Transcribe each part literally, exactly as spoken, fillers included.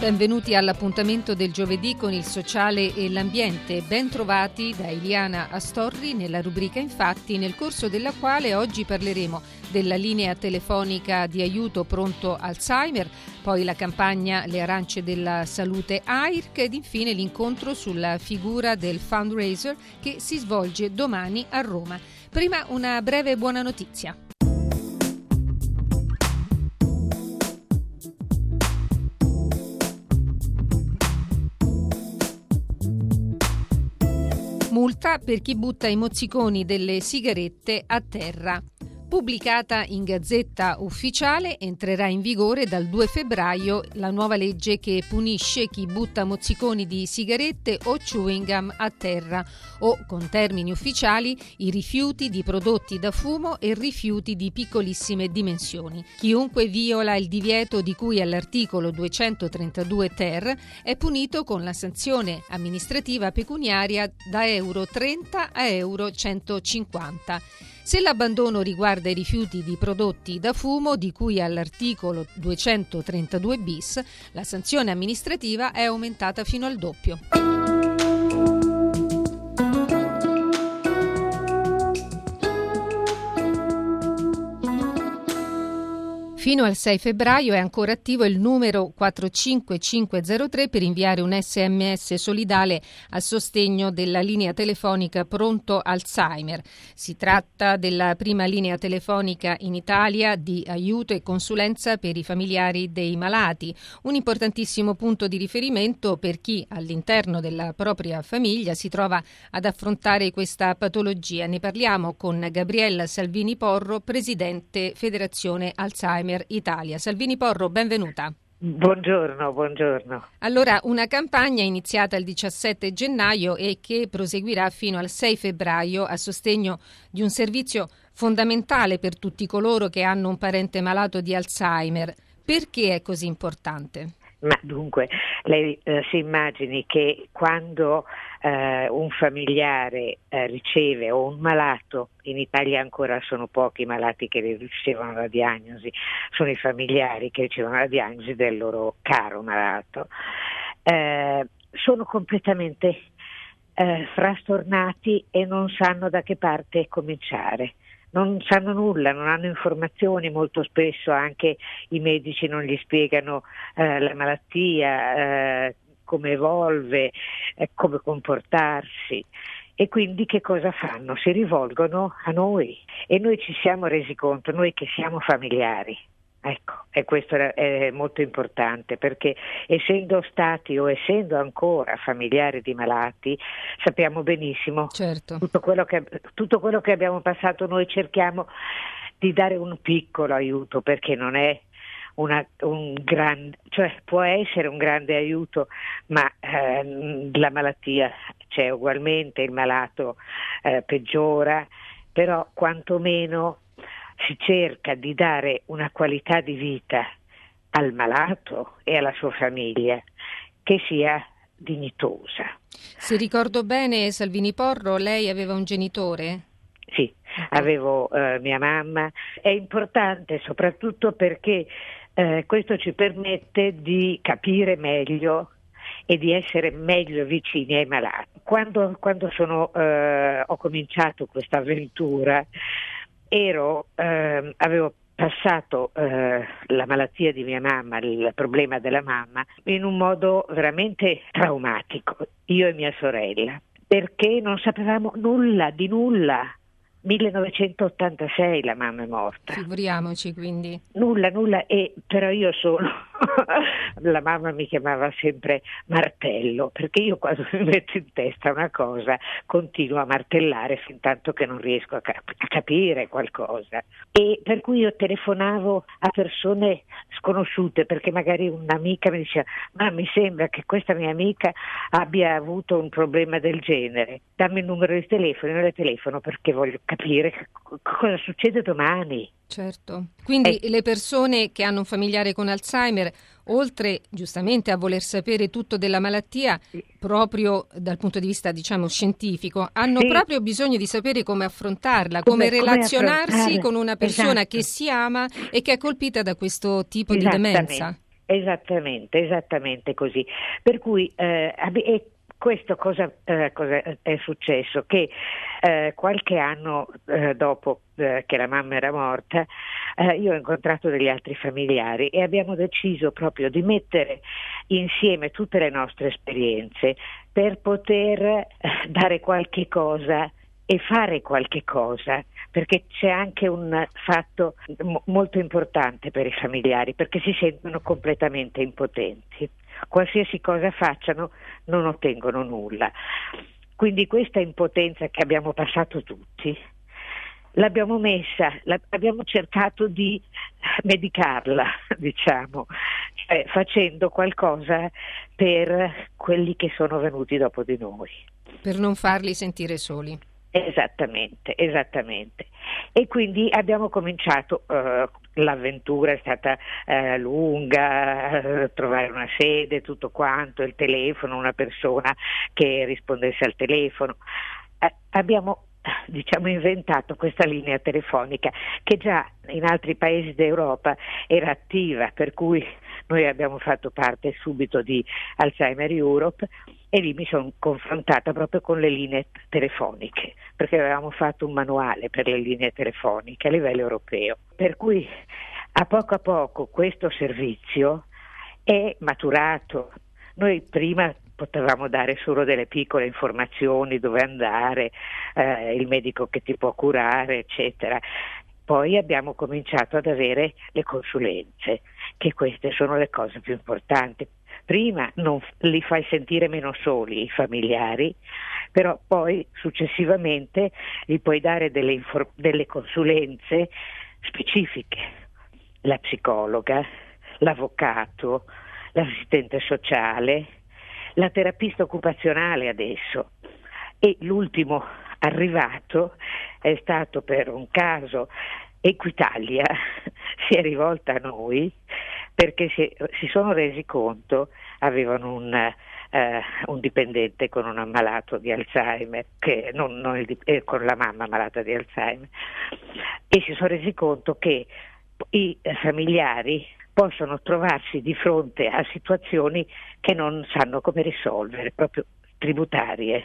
Benvenuti all'appuntamento del giovedì con il sociale e l'ambiente. Ben trovati da Eliana Astorri nella rubrica Infatti, nel corso della quale oggi parleremo della linea telefonica di aiuto pronto Alzheimer, poi la campagna Le arance della salute A I R C ed infine l'incontro sulla figura del fundraiser che si svolge domani a Roma. Prima una breve buona notizia. Multa per chi butta i mozziconi delle sigarette a terra. Pubblicata in Gazzetta Ufficiale, entrerà in vigore dal due febbraio la nuova legge che punisce chi butta mozziconi di sigarette o chewing gum a terra o, con termini ufficiali, i rifiuti di prodotti da fumo e rifiuti di piccolissime dimensioni. Chiunque viola il divieto di cui all'articolo duecentotrentadue ter è punito con la sanzione amministrativa pecuniaria da euro trenta a euro centocinquanta. Se l'abbandono riguarda i rifiuti di prodotti da fumo di cui all'articolo duecentotrentadue bis, la sanzione amministrativa è aumentata fino al doppio. Fino al sei febbraio è ancora attivo il numero quattro cinque cinque zero tre per inviare un sms solidale a sostegno della linea telefonica Pronto Alzheimer. Si tratta della prima linea telefonica in Italia di aiuto e consulenza per i familiari dei malati, un importantissimo punto di riferimento per chi all'interno della propria famiglia si trova ad affrontare questa patologia. Ne parliamo con Gabriella Salvini Porro, presidente Federazione Alzheimer Italia. Salvini Porro, benvenuta. Buongiorno, buongiorno. Allora, una campagna iniziata il diciassette gennaio e che proseguirà fino al sei febbraio a sostegno di un servizio fondamentale per tutti coloro che hanno un parente malato di Alzheimer. Perché è così importante? Ma dunque, lei eh, si immagini che quando eh, un familiare eh, riceve o un malato, in Italia ancora sono pochi i malati che ricevono la diagnosi, sono i familiari che ricevono la diagnosi del loro caro malato, eh, sono completamente eh, frastornati e non sanno da che parte cominciare. Non sanno nulla, non hanno informazioni, molto spesso anche i medici non gli spiegano eh, la malattia, eh, come evolve, eh, come comportarsi e quindi che cosa fanno? Si rivolgono a noi e noi ci siamo resi conto, noi che siamo familiari. Ecco, e questo è molto importante perché essendo stati o essendo ancora familiari di malati sappiamo benissimo certo. tutto quello che, tutto quello che abbiamo passato. Noi cerchiamo di dare un piccolo aiuto perché non è una, un grande, cioè può essere un grande aiuto, ma eh, la malattia c'è ugualmente, il malato eh, peggiora, però quantomeno si cerca di dare una qualità di vita al malato e alla sua famiglia che sia dignitosa. Se ricordo bene, Salvini Porro, lei aveva un genitore? Sì, avevo eh, mia mamma. È importante soprattutto perché eh, questo ci permette di capire meglio e di essere meglio vicini ai malati. Quando, quando sono, eh, ho cominciato questa avventura, Ero, eh, avevo passato eh, la malattia di mia mamma, il problema della mamma, in un modo veramente traumatico, io e mia sorella, perché non sapevamo nulla di nulla. millenovecentottantasei la mamma è morta. Figuriamoci quindi. Nulla, nulla, e però io sono, la mamma mi chiamava sempre martello, perché io quando mi metto in testa una cosa continuo a martellare fin tanto che non riesco a, cap- a capire qualcosa. E per cui io telefonavo a persone sconosciute, perché magari un'amica mi diceva: ma mi sembra che questa mia amica abbia avuto un problema del genere, dammi il numero di telefono, io le telefono perché voglio capire cosa succede domani. Certo. Quindi eh. le persone che hanno un familiare con Alzheimer, oltre giustamente a voler sapere tutto della malattia, sì, proprio dal punto di vista diciamo scientifico, hanno sì. proprio bisogno di sapere come affrontarla, come, come relazionarsi come con una persona esatto. che si ama e che è colpita da questo tipo di demenza. Esattamente, esattamente così. Per cui eh, e questo cosa, eh, cosa è successo? Che eh, qualche anno eh, dopo eh, che la mamma era morta, eh, io ho incontrato degli altri familiari e abbiamo deciso proprio di mettere insieme tutte le nostre esperienze per poter eh, dare qualche cosa e fare qualche cosa, perché c'è anche un fatto m- molto importante per i familiari, perché si sentono completamente impotenti. Qualsiasi cosa facciano non ottengono nulla. Quindi questa impotenza che abbiamo passato tutti, l'abbiamo messa, la- abbiamo cercato di medicarla, diciamo, cioè facendo qualcosa per quelli che sono venuti dopo di noi. Per non farli sentire soli. Esattamente, esattamente. E quindi abbiamo cominciato, eh, l'avventura è stata eh, lunga, eh, trovare una sede, tutto quanto, il telefono, una persona che rispondesse al telefono. Eh, abbiamo diciamo inventato questa linea telefonica che già in altri paesi d'Europa era attiva, per cui noi abbiamo fatto parte subito di Alzheimer Europe e lì mi sono confrontata proprio con le linee telefoniche, perché avevamo fatto un manuale per le linee telefoniche a livello europeo, per cui a poco a poco questo servizio è maturato. Noi prima potevamo dare solo delle piccole informazioni, dove andare, eh, il medico che ti può curare, eccetera. Poi abbiamo cominciato ad avere le consulenze, che queste sono le cose più importanti. Prima non li fai sentire meno soli i familiari, però poi successivamente gli puoi dare delle, infor- delle consulenze specifiche. La psicologa, l'avvocato, l'assistente sociale, la terapista occupazionale adesso, e l'ultimo arrivato è stato, per un caso, Equitalia si è rivolta a noi perché si, si sono resi conto, avevano un, eh, un dipendente con un ammalato di Alzheimer, che non, non il, eh, con la mamma malata di Alzheimer, e si sono resi conto che i familiari possono trovarsi di fronte a situazioni che non sanno come risolvere, proprio tributarie.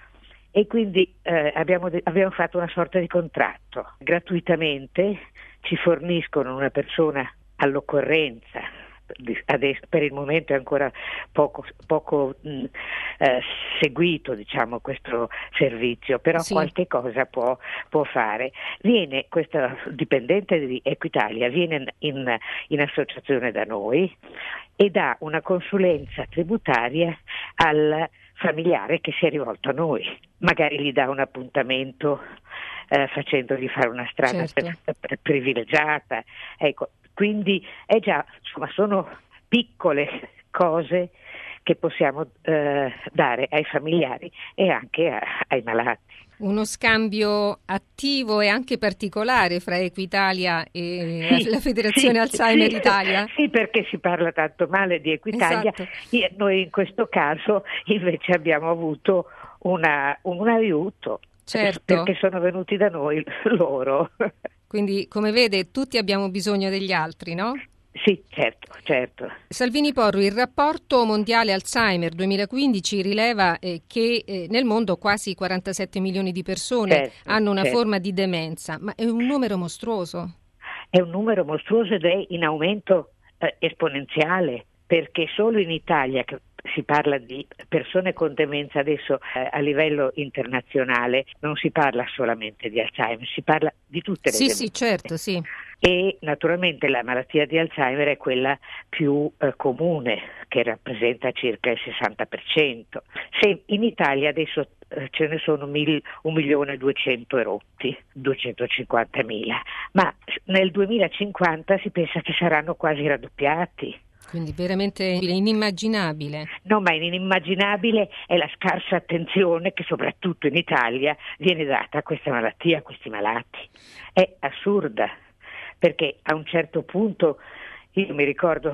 E quindi eh, abbiamo, abbiamo fatto una sorta di contratto. Gratuitamente ci forniscono una persona all'occorrenza. Adesso, per il momento è ancora poco, poco mh, eh, seguito, diciamo, questo servizio, però sì, qualche cosa può, può fare. Viene questa dipendente di Equitalia, viene in, in associazione da noi e dà una consulenza tributaria al familiare che si è rivolto a noi. Magari gli dà un appuntamento eh, facendogli fare una strada, certo, pre- pre- privilegiata, ecco. Quindi è già, insomma, sono piccole cose che possiamo eh, dare ai familiari e anche a, ai malati. Uno scambio attivo e anche particolare fra Equitalia e sì, la Federazione sì, Alzheimer sì, Italia. Sì, perché si parla tanto male di Equitalia. Esatto. Io, noi in questo caso invece abbiamo avuto una, un aiuto, certo, perché sono venuti da noi loro. Quindi, come vede, tutti abbiamo bisogno degli altri, no? Sì, certo, certo. Salvini Porro, il rapporto mondiale Alzheimer duemilaquindici rileva eh, che eh, nel mondo quasi quarantasette milioni di persone certo, hanno una certo. forma di demenza, ma è un numero mostruoso. È un numero mostruoso ed è in aumento eh, esponenziale, perché solo in Italia, che si parla di persone con demenza adesso eh, a livello internazionale, non si parla solamente di Alzheimer, si parla di tutte le sì, demenze. Sì, certo, sì. E naturalmente la malattia di Alzheimer è quella più eh, comune, che rappresenta circa il sessanta per cento. Se in Italia adesso eh, ce ne sono mil, un milione e duecento erotti, duecentocinquantamila, ma nel duemilacinquanta si pensa che saranno quasi raddoppiati. Quindi veramente inimmaginabile. No, ma inimmaginabile è la scarsa attenzione che soprattutto in Italia viene data a questa malattia, a questi malati. È assurda, perché a un certo punto io mi ricordo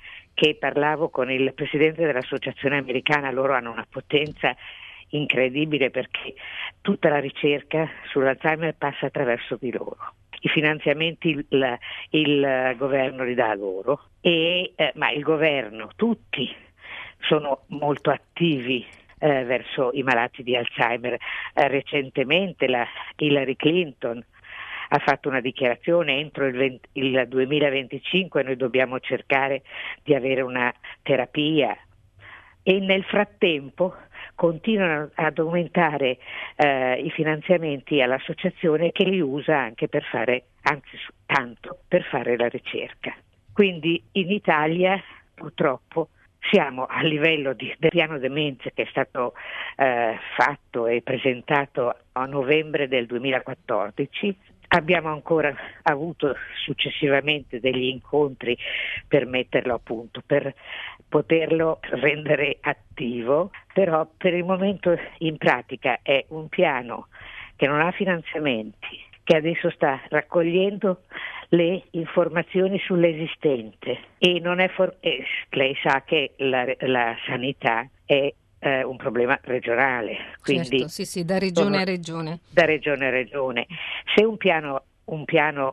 che parlavo con il presidente dell'associazione americana, loro hanno una potenza incredibile perché tutta la ricerca sull'Alzheimer passa attraverso di loro. i finanziamenti il, il governo li dà loro, e, eh, ma il governo, tutti, sono molto attivi eh, verso i malati di Alzheimer. Eh, recentemente la Hillary Clinton ha fatto una dichiarazione: entro il, venti, il duemilaventicinque noi dobbiamo cercare di avere una terapia, e nel frattempo continuano ad aumentare eh, i finanziamenti all'associazione, che li usa anche per fare, anzi tanto, per fare la ricerca. Quindi in Italia purtroppo siamo a livello di, del piano demenze che è stato eh, fatto e presentato a novembre del duemilaquattordici. Abbiamo ancora avuto successivamente degli incontri per metterlo a punto, per poterlo rendere attivo, però per il momento in pratica è un piano che non ha finanziamenti, che adesso sta raccogliendo le informazioni sull'esistente, e non è for- e lei sa che la, la sanità è eh, un problema regionale, quindi certo, sì, sì, da regione a regione. Da regione a regione. Se un piano, un piano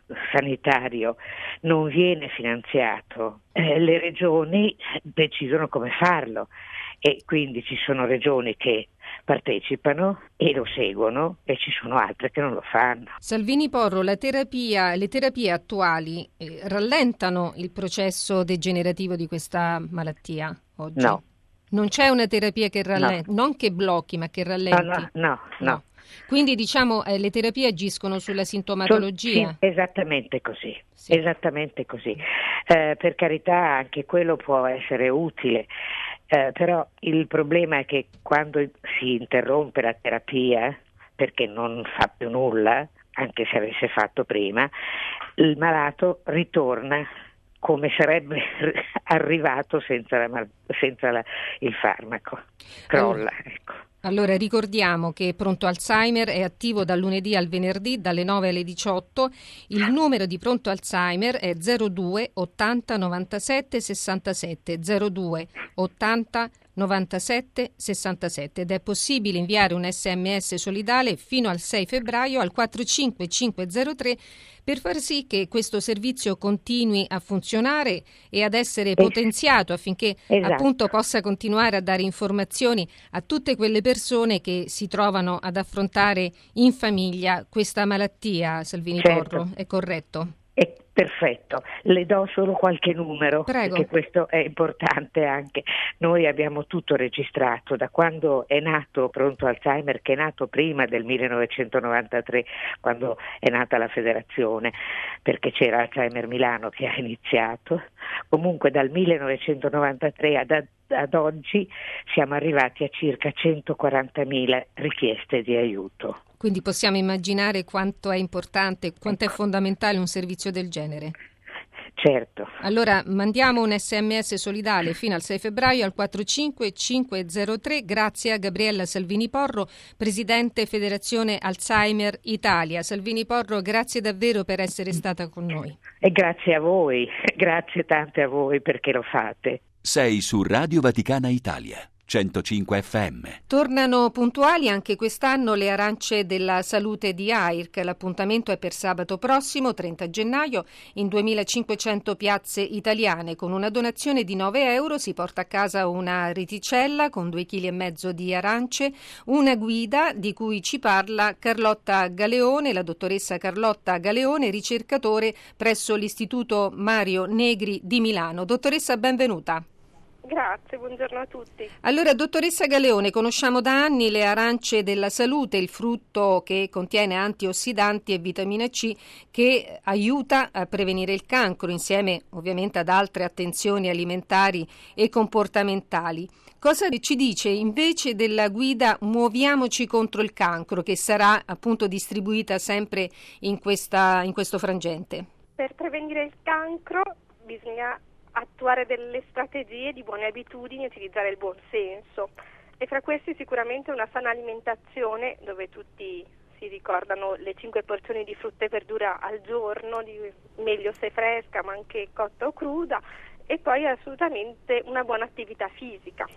sanitario non viene finanziato, eh, le regioni decidono come farlo, e quindi ci sono regioni che partecipano e lo seguono, e ci sono altre che non lo fanno. Salvini Porro, la terapia, le terapie attuali eh, rallentano il processo degenerativo di questa malattia oggi? No. Non c'è una terapia che rallenti, no. non che blocchi, ma che rallenti? No, no, no. no. no. Quindi diciamo eh, le terapie agiscono sulla sintomatologia? Sì, esattamente così, sì. esattamente così. Eh, per carità, anche quello può essere utile, eh, però il problema è che quando si interrompe la terapia, perché non fa più nulla, anche se avesse fatto prima, il malato ritorna come sarebbe arrivato senza, la, senza la, il farmaco, crolla, allora, ecco. Allora ricordiamo che Pronto Alzheimer è attivo dal lunedì al venerdì dalle nove alle diciotto. Il numero di Pronto Alzheimer è zero due ottanta novantasette sessantasette zero due ottanta novantasette sessantasette ed è possibile inviare un sms solidale fino al sei febbraio al quattro cinque cinque zero tre per far sì che questo servizio continui a funzionare e ad essere es- potenziato affinché esatto. appunto possa continuare a dare informazioni a tutte quelle persone che si trovano ad affrontare in famiglia questa malattia. Salvini certo. Porro, è corretto? È perfetto, le do solo qualche numero. Prego. Perché questo è importante anche. Noi abbiamo tutto registrato da quando è nato Pronto Alzheimer, che è nato prima del millenovecentonovantatré, quando è nata la federazione, perché c'era Alzheimer Milano che ha iniziato. Comunque dal millenovecentonovantatré ad, ad oggi siamo arrivati a circa centoquarantamila richieste di aiuto. Quindi possiamo immaginare quanto è importante, quanto è fondamentale un servizio del genere. Certo. Allora mandiamo un sms solidale fino al sei febbraio al quattro cinque cinque zero tre. Grazie a Gabriella Salvini Porro, presidente Federazione Alzheimer Italia. Salvini Porro, grazie davvero per essere stata con noi. E grazie a voi, grazie tante a voi perché lo fate. Sei su Radio Vaticana Italia centocinque effe emme. Tornano puntuali anche quest'anno le arance della salute di A I R C. L'appuntamento è per sabato prossimo, trenta gennaio, in duemilacinquecento piazze italiane. Con una donazione di nove euro si porta a casa una reticella con due chili e mezzo di arance, una guida di cui ci parla Carlotta Galeone, la dottoressa Carlotta Galeone, ricercatore presso l'Istituto Mario Negri di Milano. Dottoressa, benvenuta. Grazie, buongiorno a tutti. Allora, dottoressa Galeone, conosciamo da anni le arance della salute, il frutto che contiene antiossidanti e vitamina C che aiuta a prevenire il cancro, insieme ovviamente ad altre attenzioni alimentari e comportamentali. Cosa ci dice invece della guida Muoviamoci contro il cancro, che sarà appunto distribuita sempre in, questa, in questo frangente? Per prevenire il cancro bisogna attuare delle strategie di buone abitudini e utilizzare il buon senso, e fra questi sicuramente una sana alimentazione, dove tutti si ricordano le cinque porzioni di frutta e verdura al giorno, di, meglio se fresca ma anche cotta o cruda, e poi assolutamente una buona attività fisica.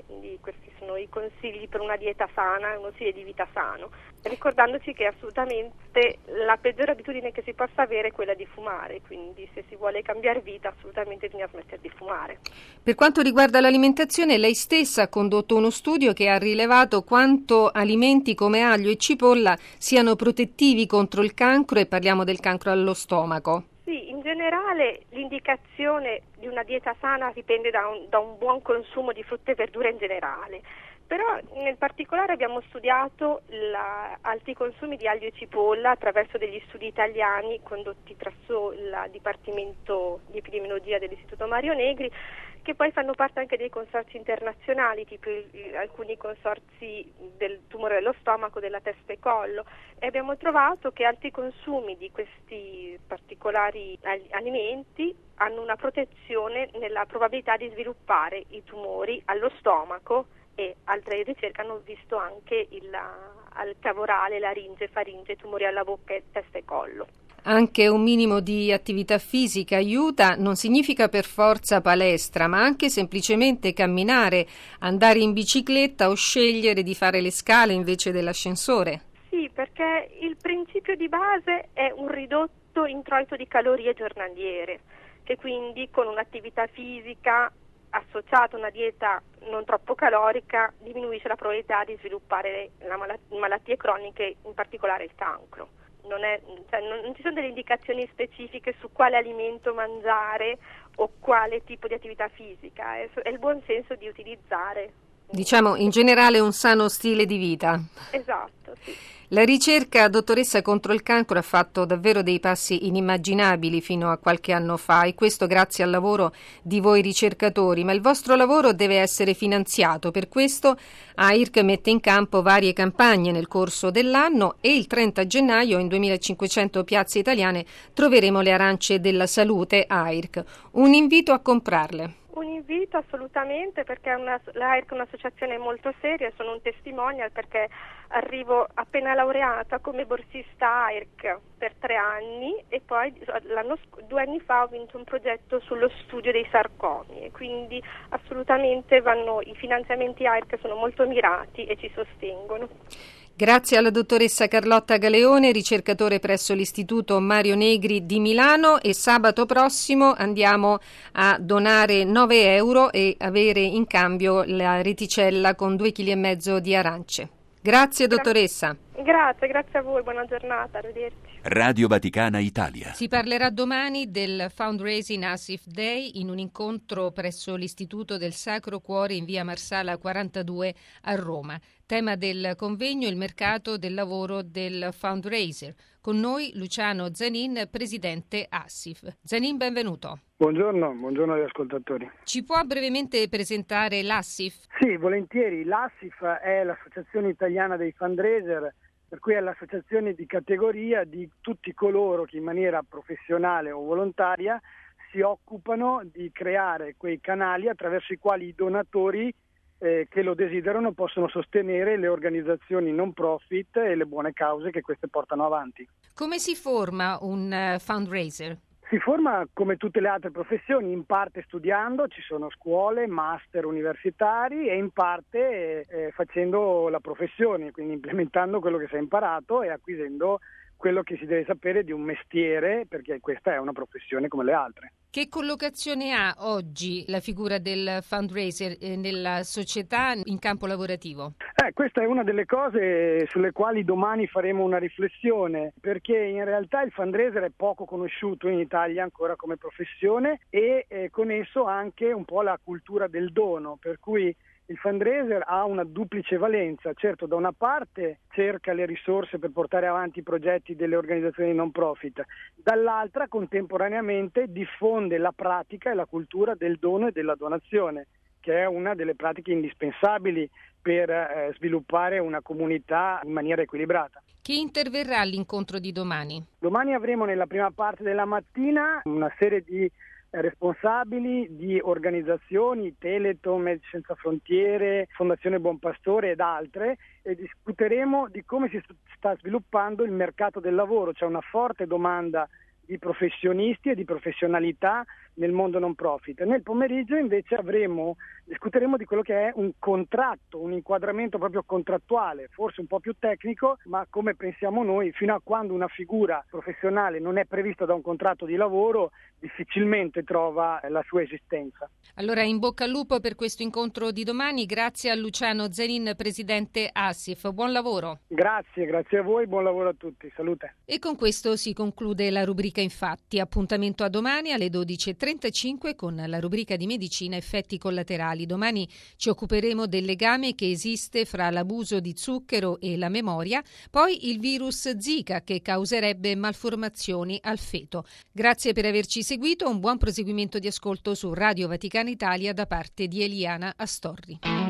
Quindi questi sono i consigli per una dieta sana e uno stile di vita sano, ricordandoci che assolutamente la peggiore abitudine che si possa avere è quella di fumare, quindi se si vuole cambiare vita assolutamente bisogna smettere di fumare. Per quanto riguarda l'alimentazione, lei stessa ha condotto uno studio che ha rilevato quanto alimenti come aglio e cipolla siano protettivi contro il cancro, e parliamo del cancro allo stomaco. Sì, in generale l'indicazione di una dieta sana dipende da un, da un buon consumo di frutta e verdura in generale, però nel particolare abbiamo studiato la, alti consumi di aglio e cipolla attraverso degli studi italiani condotti presso il Dipartimento di Epidemiologia dell'Istituto Mario Negri, che poi fanno parte anche dei consorzi internazionali, tipo il, alcuni consorzi del tumore dello stomaco, della testa e collo, e abbiamo trovato che alti consumi di questi particolari alimenti hanno una protezione nella probabilità di sviluppare i tumori allo stomaco, e altre ricerche hanno visto anche il, al cavorale, laringe, faringe, tumori alla bocca, e testa e collo. Anche un minimo di attività fisica aiuta, non significa per forza palestra, ma anche semplicemente camminare, andare in bicicletta o scegliere di fare le scale invece dell'ascensore. Sì, perché il principio di base è un ridotto introito di calorie giornaliere, che quindi con un'attività fisica associata a una dieta non troppo calorica diminuisce la probabilità di sviluppare la malat- malattie croniche, in particolare il cancro. Non, è, cioè non, non ci sono delle indicazioni specifiche su quale alimento mangiare o quale tipo di attività fisica, è, è il buon senso di utilizzare. Diciamo in generale un sano stile di vita. Esatto, sì. La ricerca, dottoressa, contro il cancro ha fatto davvero dei passi inimmaginabili fino a qualche anno fa, e questo grazie al lavoro di voi ricercatori, ma il vostro lavoro deve essere finanziato. Per questo A I R C mette in campo varie campagne nel corso dell'anno, e il trenta gennaio in duemilacinquecento piazze italiane troveremo le arance della salute A I R C. Un invito a comprarle. Un invito assolutamente, perché una, l'A I R C è un'associazione molto seria, sono un testimonial perché arrivo appena laureata come borsista A I R C per tre anni, e poi l'anno, due anni fa ho vinto un progetto sullo studio dei sarcomi, e quindi assolutamente vanno, i finanziamenti A I R C sono molto mirati e ci sostengono. Grazie alla dottoressa Carlotta Galeone, ricercatore presso l'Istituto Mario Negri di Milano, e sabato prossimo andiamo a donare nove euro e avere in cambio la reticella con due chili e mezzo di arance. Grazie dottoressa. Grazie, grazie a voi, buona giornata, arrivederci. Radio Vaticana Italia. Si parlerà domani del Fundraising Asif Day in un incontro presso l'Istituto del Sacro Cuore in via Marsala quarantadue a Roma. Tema del convegno: il mercato del lavoro del fundraiser. Con noi Luciano Zanin, presidente Assif. Zanin, benvenuto. Buongiorno, buongiorno agli ascoltatori. Ci può brevemente presentare l'Assif? Sì, volentieri. L'Assif è l'Associazione Italiana dei Fundraiser, per cui è l'associazione di categoria di tutti coloro che in maniera professionale o volontaria si occupano di creare quei canali attraverso i quali i donatori eh, che lo desiderano possono sostenere le organizzazioni non profit e le buone cause che queste portano avanti. Come si forma un uh, fundraiser? Si forma come tutte le altre professioni, in parte studiando, ci sono scuole, master universitari, e in parte eh, facendo la professione, quindi implementando quello che si è imparato e acquisendo quello che si deve sapere di un mestiere, perché questa è una professione come le altre. Che collocazione ha oggi la figura del fundraiser eh, nella società, in campo lavorativo? Eh, questa è una delle cose sulle quali domani faremo una riflessione, perché in realtà il fundraiser è poco conosciuto in Italia ancora come professione, e eh, con esso anche un po' la cultura del dono, per cui il fundraiser ha una duplice valenza. Certo, da una parte cerca le risorse per portare avanti i progetti delle organizzazioni non profit, dall'altra contemporaneamente diffonde la pratica e la cultura del dono e della donazione, che è una delle pratiche indispensabili per eh, sviluppare una comunità in maniera equilibrata. Chi interverrà all'incontro di domani? Domani avremo nella prima parte della mattina una serie di responsabili di organizzazioni, Teleton, Medici Senza Frontiere, Fondazione Buon Pastore ed altre, e discuteremo di come si sta sviluppando il mercato del lavoro. C'è una forte domanda di professionisti e di professionalità nel mondo non profit. Nel pomeriggio invece avremo, discuteremo di quello che è un contratto, un inquadramento proprio contrattuale, forse un po' più tecnico, ma come pensiamo noi, fino a quando una figura professionale non è prevista da un contratto di lavoro, difficilmente trova la sua esistenza. Allora in bocca al lupo per questo incontro di domani, grazie a Luciano Zenin, presidente Assif, buon lavoro. Grazie, grazie a voi, buon lavoro a tutti, salute. E con questo si conclude la rubrica Infatti, appuntamento a domani alle dodici e trentacinque con la rubrica di medicina effetti collaterali. Domani ci occuperemo del legame che esiste fra l'abuso di zucchero e la memoria, poi il virus Zika che causerebbe malformazioni al feto. Grazie per averci seguito, un buon proseguimento di ascolto su Radio Vaticana Italia da parte di Eliana Astorri.